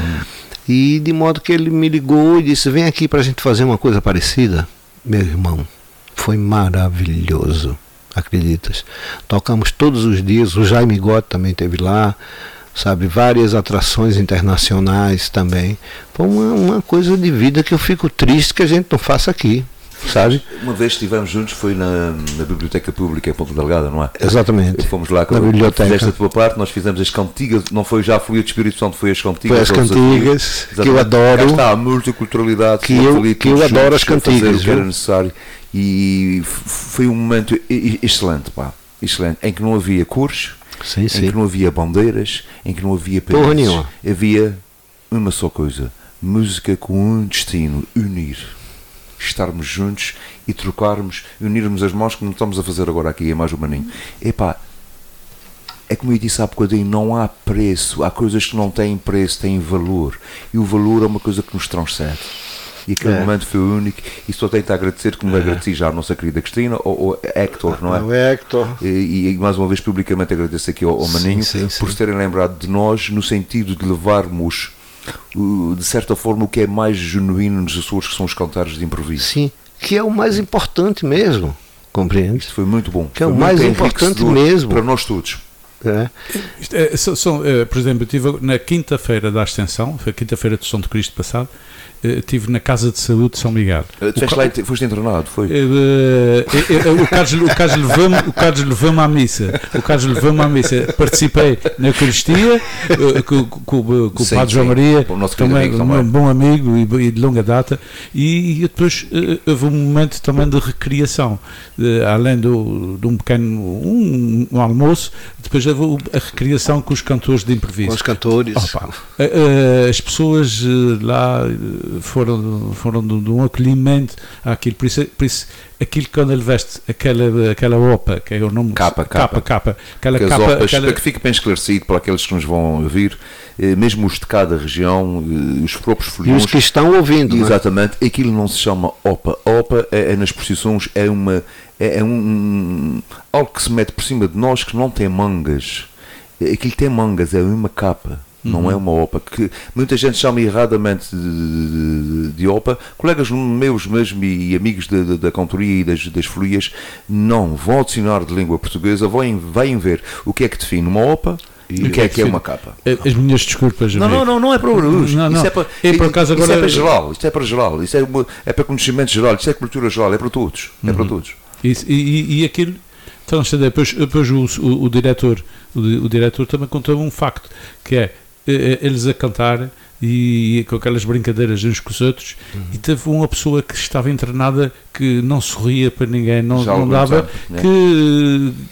E de modo que ele me ligou e disse: vem aqui para a gente fazer uma coisa parecida. Meu irmão, foi maravilhoso, acreditas? Tocamos todos os dias, o Jaime Gotti também esteve lá, sabe, várias atrações internacionais também. Foi uma coisa de vida que eu fico triste que a gente não faça aqui, sabe? Uma vez estivemos juntos, foi na Biblioteca Pública em Ponta Delgada, não é? Exatamente. Fomos lá com a biblioteca. Fizeste a tua parte, nós fizemos as cantigas, não foi já a Folia do Espírito Santo, foi as cantigas. Foi as cantigas, que eu adoro. Cá está a multiculturalidade, que eu adoro as cantigas. O que era necessário. E foi um momento excelente, pá, excelente, em que não havia cores, em que não havia bandeiras, em que não havia países, havia uma só coisa: música com um destino, unir, estarmos juntos e trocarmos, unirmos as mãos, que não estamos a fazer agora aqui, é mais humaninho. Epá, é como eu disse há bocadinho, não há preço, há coisas que não têm preço, têm valor, e o valor é uma coisa que nos transcende. E aquele momento foi único, e só tenho a agradecer, como agradeci já à nossa querida Cristina, ou Héctor, não é? O Héctor. E mais uma vez publicamente agradeço aqui ao Maninho por se terem lembrado de nós, no sentido de levarmos, de certa forma, o que é mais genuíno nos Açores, que são os cantares de improviso. Sim, que é o mais importante mesmo, compreende? Isto foi muito bom. Que é o mais importante mesmo. Para nós todos. Por exemplo, eu estive na quinta-feira da Ascensão, foi a quinta-feira de São de Cristo passado, estive na Casa de Saúde de São Miguel. Foste internado, foi? O Carlos levou-me à missa. Participei na Eucaristia com o Padre João Maria, também um bom amigo e de longa data. E depois houve um momento também de recriação, além de um pequeno almoço. Depois houve a recriação com os cantores de improviso. Com os cantores. As pessoas lá foram de um acolhimento àquilo, por isso aquilo, quando ele veste aquela opa, que é o nome capa, aquela capa, para que fique bem esclarecido para aqueles que nos vão ouvir, mesmo os de cada região, os próprios folhões, e os que estão ouvindo, exatamente, não é? Aquilo não se chama opa. Opa nas procissões é algo que se mete por cima de nós, que não tem mangas. Aquilo tem mangas, é uma capa. Não é uma opa, que muita gente chama erradamente de opa. Colegas meus mesmo e amigos da cantoria e das folias não vão adicionar de língua portuguesa, vêm ver o que é que define uma opa e o que é uma capa. As minhas desculpas. Não é para o Isto é para geral, isso é para conhecimento geral, isso é cultura geral, é para todos. É para todos. E aquilo. Então, depois o diretor também contou um facto, que é eles a cantar e com aquelas brincadeiras uns com os outros, e teve uma pessoa que estava internada que não sorria para ninguém, não dava, que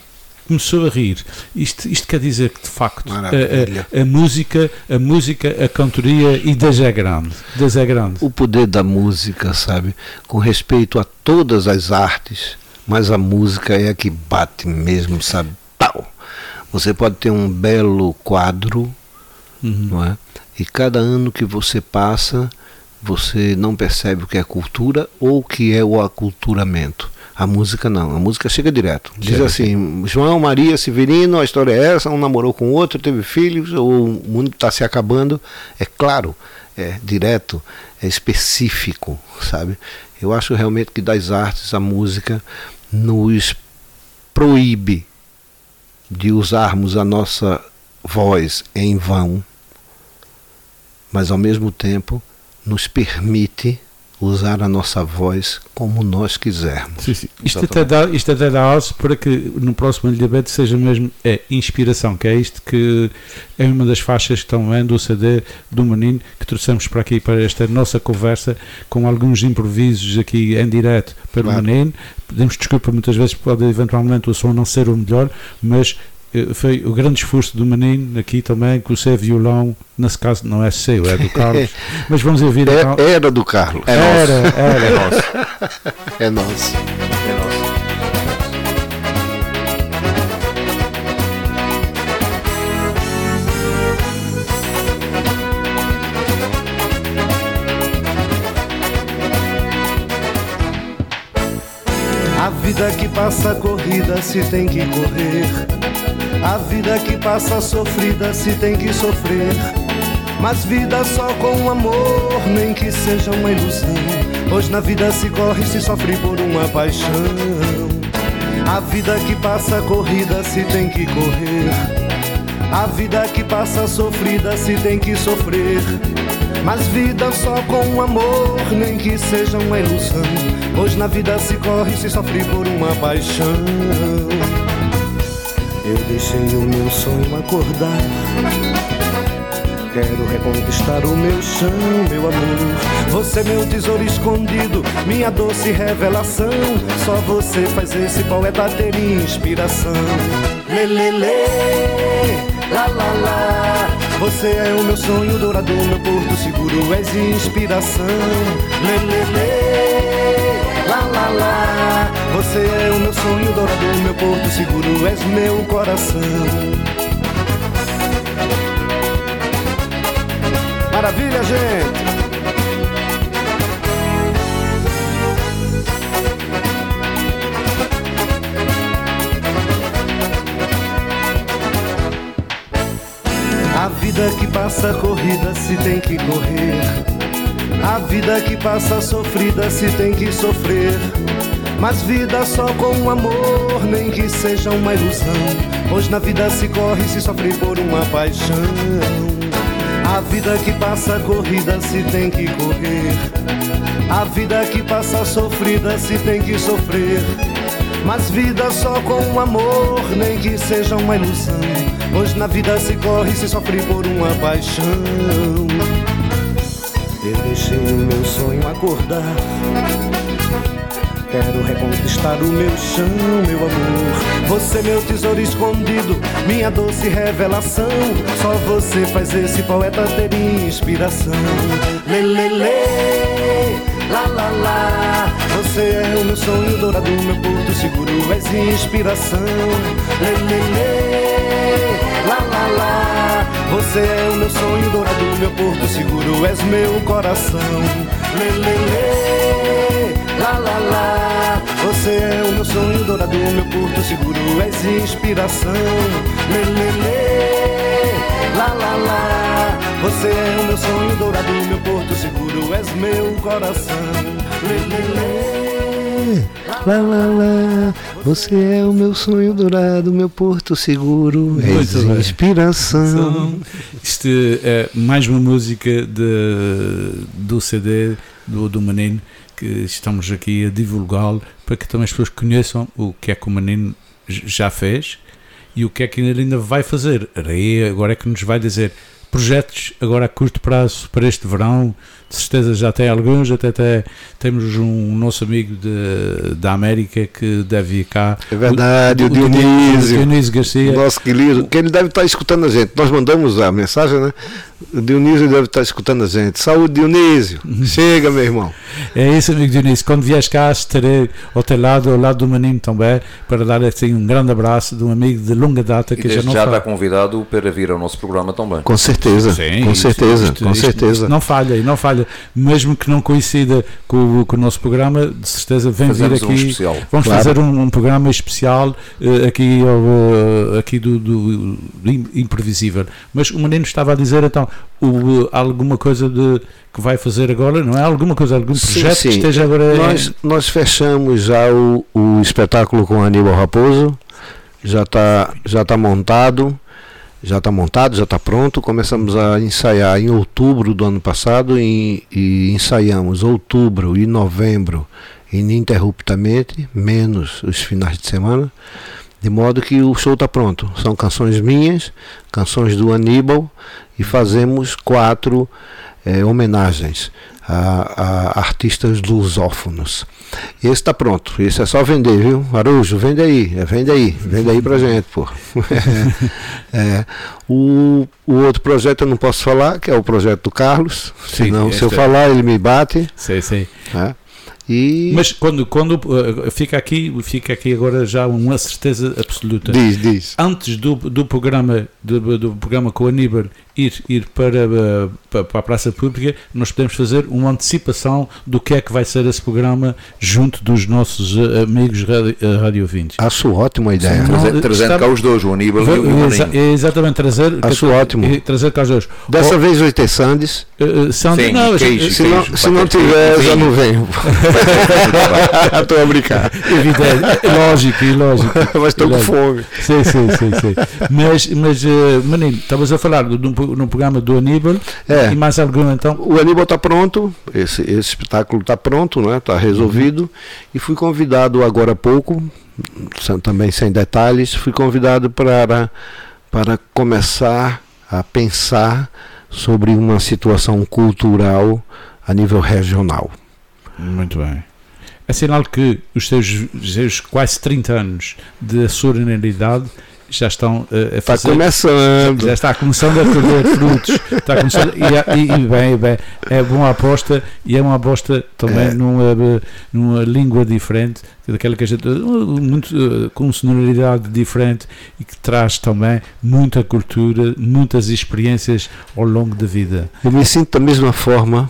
começou a rir. Isto quer dizer que, de facto, Maravilha. a música, a cantoria e Deus é grande. O poder da música, sabe? Com respeito a todas as artes, mas a música é a que bate mesmo, sabe? Pau! Você pode ter um belo quadro, não é? E cada ano que você passa, você não percebe o que é cultura ou o que é o aculturamento. A música não, a música chega direto. Diz assim, João, Maria, Severino, a história é essa, um namorou com o outro, teve filhos, ou o mundo está se acabando. É claro, é direto, é específico, sabe? Eu acho realmente que das artes a música nos proíbe de usarmos a nossa voz em vão, mas ao mesmo tempo nos permite usar a nossa voz como nós quisermos. Sim. Isto até dá alce para que no próximo Diabetes seja mesmo inspiração, que é isto que é uma das faixas que estão do CD do Menino, que trouxemos para aqui para esta nossa conversa, com alguns improvisos aqui em direto para o Menino. Pedimos desculpa, muitas vezes pode eventualmente o som não ser o melhor, mas foi o grande esforço do Menino aqui também, com o seu violão, nesse caso não é seu, é do Carlos, mas vamos ouvir era do Carlos, era nosso. É nosso. A vida que passa corrida se tem que correr. A vida que passa sofrida se tem que sofrer. Mas vida só com amor, nem que seja uma ilusão. Hoje na vida se corre e se sofre por uma paixão. A vida que passa corrida se tem que correr. A vida que passa sofrida se tem que sofrer. Mas vida só com amor, nem que seja uma ilusão. Hoje na vida se corre e se sofre por uma paixão. Eu deixei o meu sonho acordar. Quero reconquistar o meu chão, meu amor. Você é meu tesouro escondido, minha doce revelação. Só você faz esse poeta ter inspiração. Lê, lê, lê, lá, lá, lá. Você é o meu sonho dourado, meu porto seguro, és inspiração. Lê, lê, lê, lá, lá, lá. Você é o meu sonho dourado, meu porto seguro, és meu coração. Maravilha, gente! A vida que passa corrida se tem que correr. A vida que passa sofrida se tem que sofrer. Mas vida só com amor, nem que seja uma ilusão. Hoje na vida se corre e se sofre por uma paixão. A vida que passa corrida se tem que correr. A vida que passa sofrida se tem que sofrer. Mas vida só com amor, nem que seja uma ilusão. Hoje na vida se corre e se sofre por uma paixão. Eu deixei o meu sonho acordar. Quero reconquistar o meu chão, meu amor. Você meu tesouro escondido, minha doce revelação. Só você faz esse poeta ter inspiração. Lê, lê, lê, lá, lá, lá. Você é o meu sonho dourado, meu porto seguro, és inspiração. Lê, lê, lê, lá, lá, lá. Você é o meu sonho dourado, meu porto seguro, és meu coração. Lê, lê, lê, lá, lá, lá. Você é o meu sonho dourado, meu porto seguro, és inspiração. Lê, lê, lê, lá, lá, lá. Você é o meu sonho dourado, meu porto seguro, és meu coração. Lê, lê, lê, lá, lá, lá. Você é o meu sonho dourado, meu porto seguro, és inspiração. Isto é mais uma música do CD do Menino, que estamos aqui a divulgá-lo para que também as pessoas conheçam o que é que o Menino já fez e o que é que ele ainda vai fazer. Agora é que nos vai dizer projetos agora a curto prazo para este verão? De certeza já tem alguns, até temos um nosso amigo da América que deve vir cá. É verdade, o Dionísio Garcia. Nosso querido, que ele deve estar escutando a gente. Nós mandamos a mensagem, né? O Dionísio deve estar escutando a gente. Saúde, Dionísio. Chega, meu irmão. É isso, amigo Dionísio. Quando vieres cá, estarei ao teu lado, ao lado do Maninho também, para dar assim um grande abraço de um amigo de longa data que já não já está convidado para vir ao nosso programa também. Com certeza, sim, com certeza, com certeza. Isto não falha. Mesmo que não coincida com o nosso programa, de certeza vem vir aqui. Vamos fazer um programa especial aqui do Imprevisível. Mas o Menino estava a dizer, então, alguma coisa que vai fazer agora, não é? Algum projeto sim. que esteja agora... Nós fechamos já o espetáculo com Aníbal Raposo, já está montado, já está pronto. Começamos a ensaiar em outubro do ano passado e ensaiamos outubro e novembro ininterruptamente, menos os finais de semana, de modo que o show está pronto. São canções minhas, canções do Aníbal, e fazemos 4 homenagens a artistas lusófonos. Esse está pronto, esse é só vender, viu? Araújo, vende aí pra gente, pô. O outro projeto eu não posso falar, que é o projeto do Carlos, senão se eu falar ele me bate. Sim. E... Mas quando fica aqui agora já uma certeza absoluta. Diz. Antes do programa com o Aníbal ir para a praça pública, nós podemos fazer uma antecipação do que é que vai ser esse programa junto dos nossos amigos radiovintes. Acho ótima a ideia. Trazendo cá os dois, o Aníbal e o Maninho. Exatamente, acho ótimo. Trazer cá os dois. Dessa vez vai ter Sandes. Sim, não, queijo, se não tiver, já não venho. Estou a brincar. Evidente, lógico. Mas estou com fome. Sim. Mas Maninho, estavas a falar no programa do Aníbal e mais algum então? O Aníbal está pronto, esse espetáculo está pronto, né? Está resolvido, e fui convidado agora há pouco, também sem detalhes, fui convidado para começar a pensar sobre uma situação cultural a nível regional. Muito bem. É sinal que os seus quase 30 anos de sonoridade já estão a fazer... Já está começando a colher frutos. Está começando, e bem, é boa aposta, e é uma aposta também numa língua diferente, daquela que a gente... com sonoridade diferente, e que traz também muita cultura, muitas experiências ao longo da vida. Eu me sinto da mesma forma,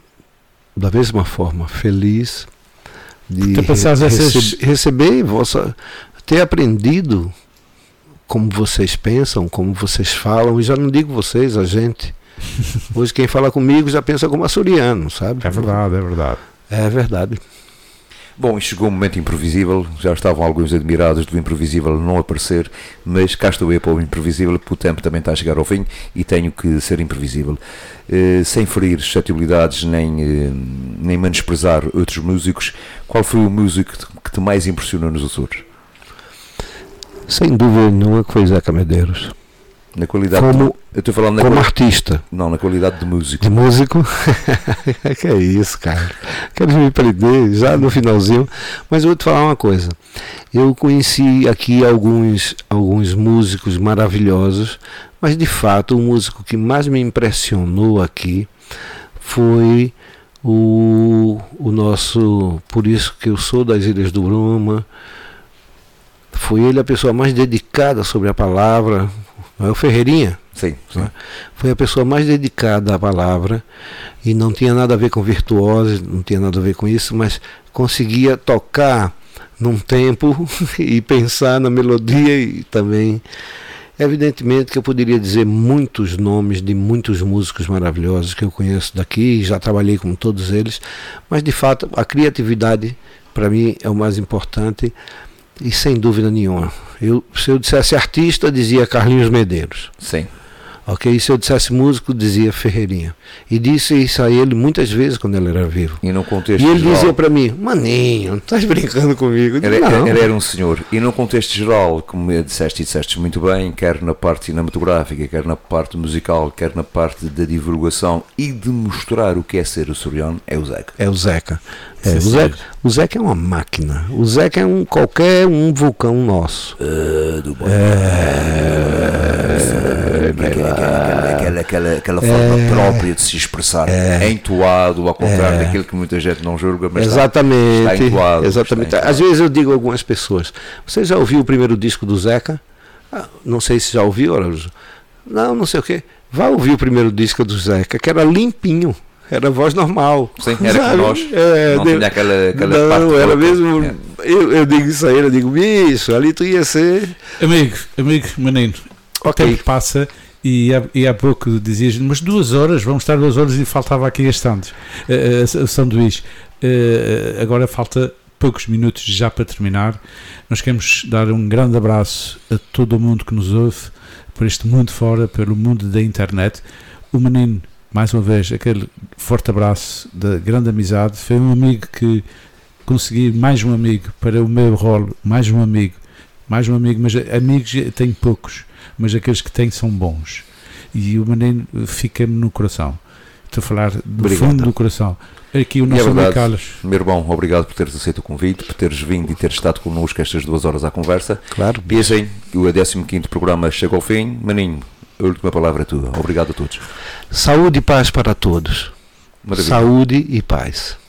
feliz de receber ter aprendido como vocês pensam, como vocês falam, e já não digo vocês, a gente. Hoje quem fala comigo já pensa como açoriano, sabe? É verdade. É verdade. Bom, e chegou um momento imprevisível, já estavam alguns admirados do imprevisível não aparecer, mas cá estou eu para o imprevisível, porque o tempo também está a chegar ao fim e tenho que ser imprevisível. Sem ferir suscetibilidades nem menosprezar outros músicos, qual foi o músico que te mais impressionou nos Açores? Sem dúvida nenhuma que foi Zeca Medeiros. Na qualidade como artista. Não, na qualidade de músico. De músico? Que é isso, cara. Quero me prender já no finalzinho. Mas eu vou te falar uma coisa. Eu conheci aqui alguns músicos maravilhosos, mas de fato o músico que mais me impressionou aqui foi o nosso... Por isso que eu sou das Ilhas do Bruma. Foi ele a pessoa mais dedicada sobre a palavra. É o Ferreirinha. Sim. Foi a pessoa mais dedicada à palavra, e não tinha nada a ver com virtuose, não tinha nada a ver com isso, mas conseguia tocar num tempo e pensar na melodia. E também, evidentemente, que eu poderia dizer muitos nomes de muitos músicos maravilhosos que eu conheço daqui, já trabalhei com todos eles, mas de fato a criatividade para mim é o mais importante. E sem dúvida nenhuma, se eu dissesse artista, dizia Carlinhos Medeiros. Sim. Ok? E se eu dissesse músico, dizia Ferreirinha. E disse isso a ele muitas vezes quando ele era vivo. E no contexto E ele geral, dizia para mim, maninho, não estás brincando comigo? Eu digo, não. Ele era um senhor. E no contexto geral, como disseste muito bem, quer na parte cinematográfica, quer na parte musical, quer na parte da divulgação e de mostrar o que é ser açoriano, é o Zeca. É o Zeca. Sim, O Zeca é uma máquina. O Zeca é um vulcão nosso. Aquela forma própria de se expressar, é entoado, ao contrário daquilo que muita gente não julga, mas exatamente, está entoado. exatamente. Às vezes eu digo a algumas pessoas, você já ouviu o primeiro disco do Zeca? Não sei se já ouviu, Araújo. Não sei o quê. Vá ouvir o primeiro disco do Zeca, que era limpinho. Era voz normal. Sim, era com nós. Não tinha aquela não, parte. Era mesmo. Eu digo isso a ele, eu digo, bicho, ali tu ia ser. Amigo, menino, o tempo passa e há pouco dizias, mas 2 horas, vamos estar 2 horas e faltava aqui este sanduíche. Agora falta poucos minutos já para terminar. Nós queremos dar um grande abraço a todo o mundo que nos ouve, por este mundo fora, pelo mundo da internet. O menino, mais uma vez, aquele forte abraço da grande amizade. Foi um amigo que consegui, mais um amigo para o meu rolo, mais um amigo, mas amigos tenho poucos, mas aqueles que tenho são bons. E o menino fica-me no coração. Estou a falar do fundo do coração. Aqui o nosso amigo Carlos. Meu irmão, obrigado por teres aceito o convite, por teres vindo e teres estado connosco estas 2 horas à conversa. Claro. E assim, o 15º programa chega ao fim. Maninho, a última palavra é tua. Obrigado a todos. Saúde e paz para todos. Maravilha. Saúde e paz.